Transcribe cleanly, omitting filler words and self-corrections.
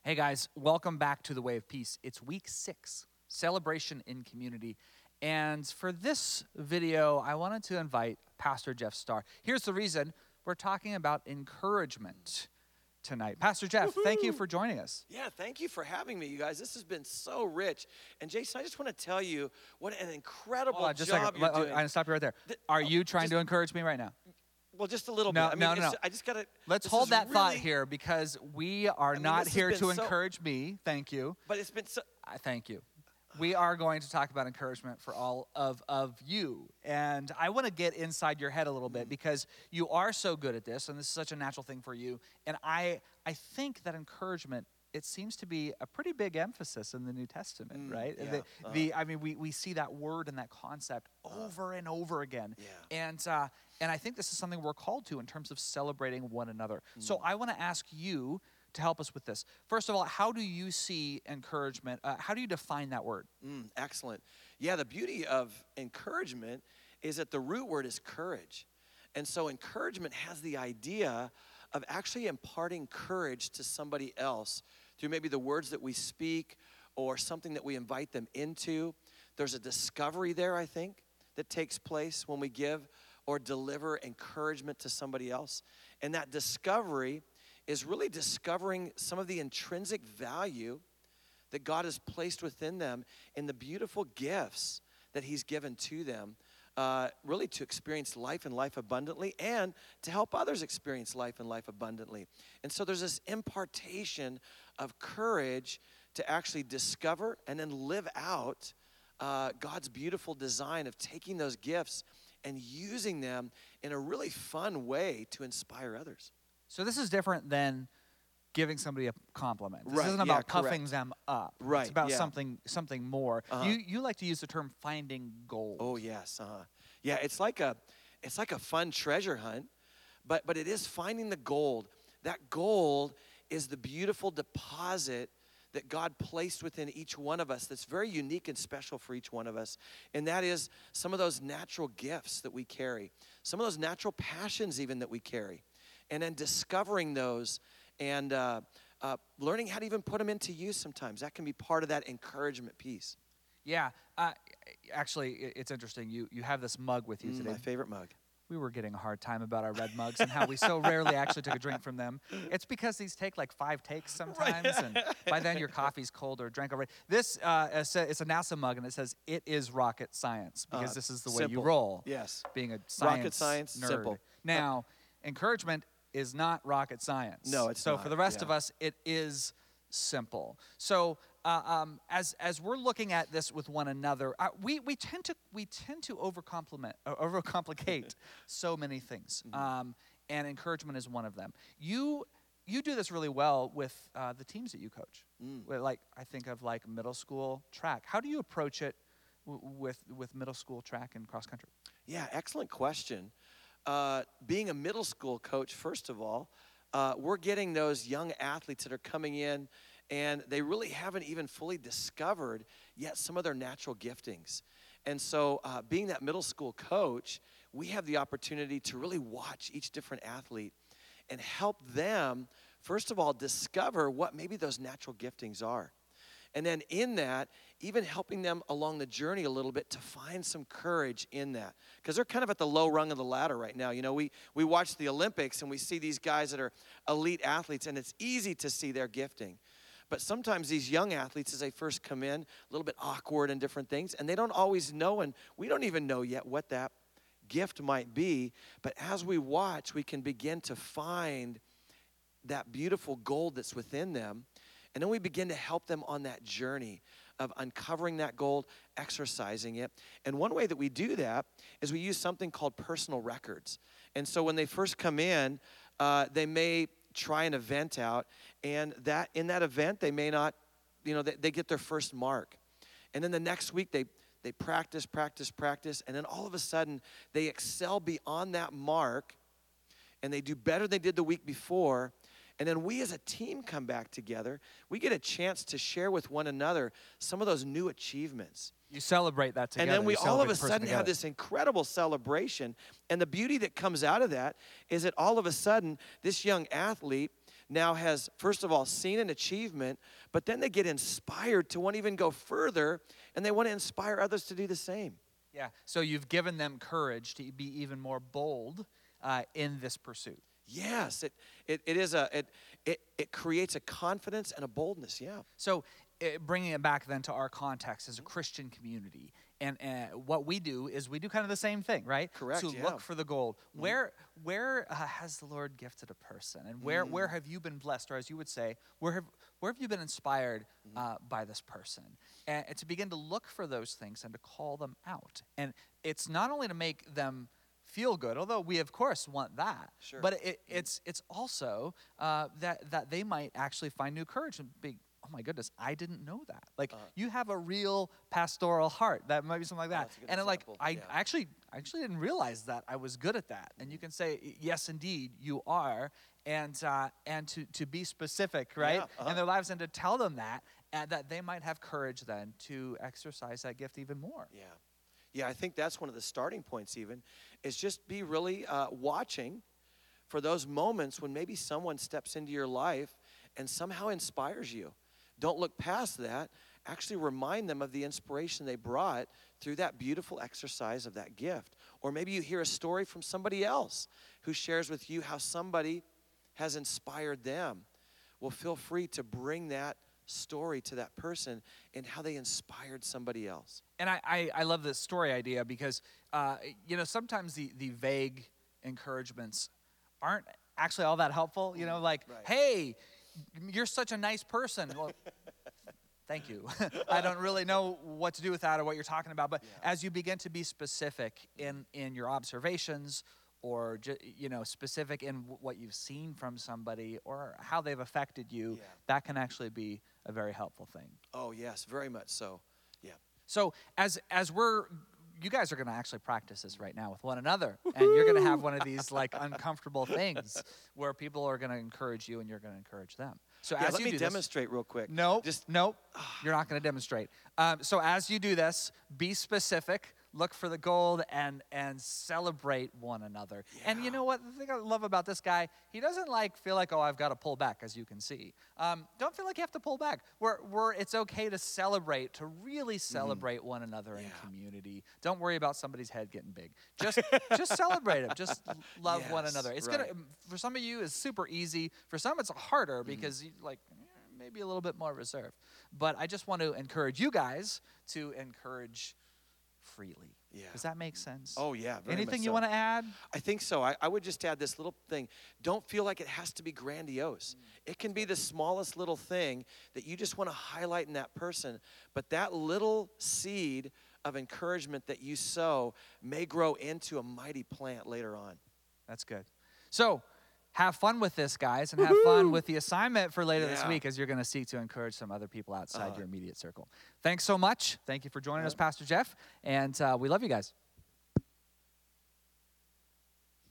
Hey guys, welcome back to the Way of Peace. It's week 6, celebration in community. And for this video, I wanted to invite Pastor Jeff Starr. Here's the reason: we're talking about encouragement tonight. Pastor Jeff, thank you for joining us. Yeah, thank you for having me, you guys. This has been so rich. And Jason, I just want to tell you what an incredible Hold on, just job a you're second. doing. I'm going to stop you right there. Are you trying to encourage me right now? Well, just a little No, bit. no. I just got to. Let's hold that thought here, because we are not this has here been to so- encourage me. Thank you. But it's been so. Thank you. We are going to talk about encouragement for all of you. And I want to get inside your head a little bit, because you are so good at this, and this is such a natural thing for you. And I think that encouragement, it seems to be a pretty big emphasis in the New Testament, right? Yeah, We see that word and that concept over and over again. Yeah. And I think this is something we're called to in terms of celebrating one another. So I want to ask you to help us with this. First of all, how do you see encouragement? How do you define that word? Excellent. Yeah, the beauty of encouragement is that the root word is courage. And so encouragement has the idea of actually imparting courage to somebody else through maybe the words that we speak or something that we invite them into. There's a discovery there, I think, that takes place when we give or deliver encouragement to somebody else. And that discovery is really discovering some of the intrinsic value that God has placed within them in the beautiful gifts that He's given to them, really to experience life and life abundantly, and to help others experience life and life abundantly. And so there's this impartation of courage to actually discover and then live out God's beautiful design of taking those gifts and using them in a really fun way to inspire others. So this is different than giving somebody a compliment. This Right, isn't yeah, about puffing correct. them up. Right, It's about yeah. something more. You like to use the term finding gold. Oh yes, yeah. It's like a fun treasure hunt, but it is finding the gold. That gold is the beautiful deposit that God placed within each one of us that's very unique and special for each one of us. And that is some of those natural gifts that we carry, some of those natural passions even that we carry. And then discovering those and learning how to even put them into use sometimes. That can be part of that encouragement piece. Yeah. Actually, it's interesting. You have this mug with you today. My favorite mug. We were getting a hard time about our red mugs and how we so rarely actually took a drink from them. It's because these take like 5 takes sometimes, and by then your coffee's cold or drank already. This it's a NASA mug, and it says, "It is rocket science," because this is the way you simple. roll. Yes. Being a Rocket science, nerd. simple. Now, encouragement is not rocket science. No, it's so not, for the rest yeah. of us, it is simple. So as we're looking at this with one another, we tend to overcomplicate so many things, and encouragement is one of them. You do this really well with the teams that you coach. Like, I think of like middle school track. How do you approach it with middle school track and cross country? Yeah, excellent question. Being a middle school coach, first of all, we're getting those young athletes that are coming in, and they really haven't even fully discovered yet some of their natural giftings. And so being that middle school coach, we have the opportunity to really watch each different athlete and help them, first of all, discover what maybe those natural giftings are. And then in that, even helping them along the journey a little bit to find some courage in that. Because they're kind of at the low rung of the ladder right now. You know, we watch the Olympics and we see these guys that are elite athletes, and it's easy to see their gifting. But sometimes these young athletes, as they first come in, a little bit awkward and different things, and they don't always know, and we don't even know yet what that gift might be. But as we watch, we can begin to find that beautiful gold that's within them. And then we begin to help them on that journey of uncovering that gold, exercising it. And one way that we do that is we use something called personal records. And so when they first come in, they may try an event out, and that in that event, they may not, they get their first mark. And then the next week, they practice, and then all of a sudden, they excel beyond that mark, and they do better than they did the week before. And then we as a team come back together. We get a chance to share with one another some of those new achievements. You celebrate that together. And then we You all celebrate of a the person sudden have together. this incredible celebration. And the beauty that comes out of that is that all of a sudden, this young athlete now has, first of all, seen an achievement, but then they get inspired to want to even go further, and they want to inspire others to do the same. Yeah. So you've given them courage to be even more bold in this pursuit. Yes, it creates a confidence and a boldness, yeah. So bringing it back then to our context as a Christian community, and what we do is we do kind of the same thing, right? Correct, To yeah. look for the gold. Where has the Lord gifted a person, and where have you been blessed, or as you would say, where have you been inspired by this person? And to begin to look for those things and to call them out. And it's not only to make them feel good, although we of course want that. Sure. But it's also that they might actually find new courage and be, oh my goodness, I didn't know that. Like you have a real pastoral heart. That might be something like that. that's a good And like example. I Yeah. actually didn't realize that I was good at that. And you can say, yes, indeed, you are. And to be specific, right, Yeah, in their lives, and to tell them that, and that they might have courage then to exercise that gift even more. Yeah. Yeah, I think that's one of the starting points even, is just be really watching for those moments when maybe someone steps into your life and somehow inspires you. Don't look past that. Actually remind them of the inspiration they brought through that beautiful exercise of that gift. Or maybe you hear a story from somebody else who shares with you how somebody has inspired them. Well, feel free to bring that story to that person and how they inspired somebody else. And I love this story idea because, sometimes the vague encouragements aren't actually all that helpful. Like, Right. hey, you're such a nice person. Well, thank you. I don't really know what to do with that or what you're talking about. But as you begin to be specific in your observations, or specific in what you've seen from somebody or how they've affected you, that can actually be a very helpful thing. Oh, yes, very much so. Yeah. So as you guys are going to actually practice this right now with one another, and you're going to have one of these like uncomfortable things where people are going to encourage you and you're going to encourage them. So Yeah, as let you me do demonstrate real quick. Nope. Just Nope. You're not going to demonstrate. So as you do this, be specific. Look for the gold and celebrate one another. Yeah. And you know what? The thing I love about this guy, he doesn't feel like, oh, I've got to pull back, as you can see. Don't feel like you have to pull back. It's okay to celebrate, to really celebrate one another in community. Don't worry about somebody's head getting big. Just celebrate them. Just love one Yes, another. It's right. gonna, for some of you, it's super easy. For some, it's harder because you maybe a little bit more reserved. But I just want to encourage you guys to encourage freely. Yeah. Does that make sense? Oh, yeah. Very Anything much you so. want to add? I think so. I would just add this little thing. Don't feel like it has to be grandiose. It can be the smallest little thing that you just want to highlight in that person. But that little seed of encouragement that you sow may grow into a mighty plant later on. That's good. So have fun with this, guys, and have fun with the assignment for later this Yeah. week as you're going to seek to encourage some other people outside your immediate circle. Thanks so much. Thank you for joining us, Pastor Jeff, and we love you guys.